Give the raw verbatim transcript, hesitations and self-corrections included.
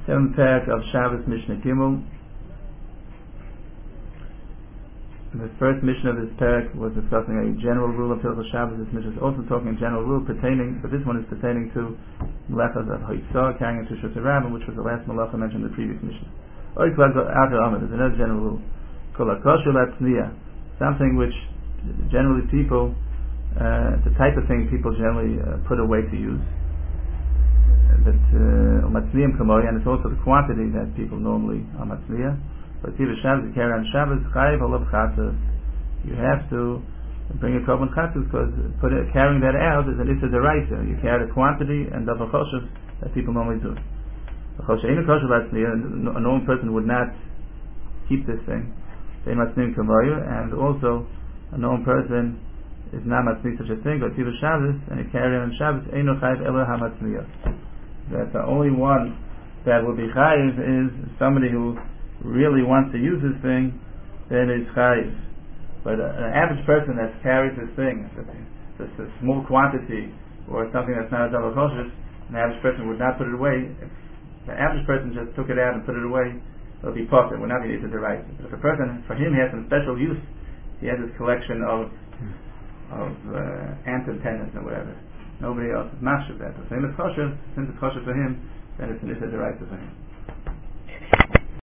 Seventh parak of Shabbos Mishnah Gimel. The first mission of this parak was discussing a general rule of Hilchos Shabbos. This mission is also talking a general rule pertaining, but this one is pertaining to melechas of Hoitzah, carrying into Shus Rabbim, which was the last melacha mentioned in the previous mission. There's another general rule. Something which generally people, uh, the type of thing people generally uh, put away to use. That uh, and it's also the quantity that people normally are matzliya. But Tiva Shabbos, you carry on Shabbos, chayiv olav chatzos. You have to bring a korban chatzos because put it, carrying that out is an issa deraisa. You carry the quantity and double choshev that people normally do. A normal person would not keep this thing. They matzniim kavoyu, and also a normal person is not matzniim such a thing. But Tiva Shabbos, and you carry on Shabbos, eino chayiv ela hamatzniya. That the only one that will be chayiv is somebody who really wants to use this thing, then it's chayiv. But an average person that carries this thing, just a small quantity or something that's not a double kosher, an average person would not put it away. If the average person just took it out and put it away, it would be potter. We're not going to use it the right. But if a person, for him, he has some special use. He has this collection of of uh, ant antennas or whatever. Nobody else is mashed with that. The same as kosher, since it's kosher for him, then it's an issa deraisa for him.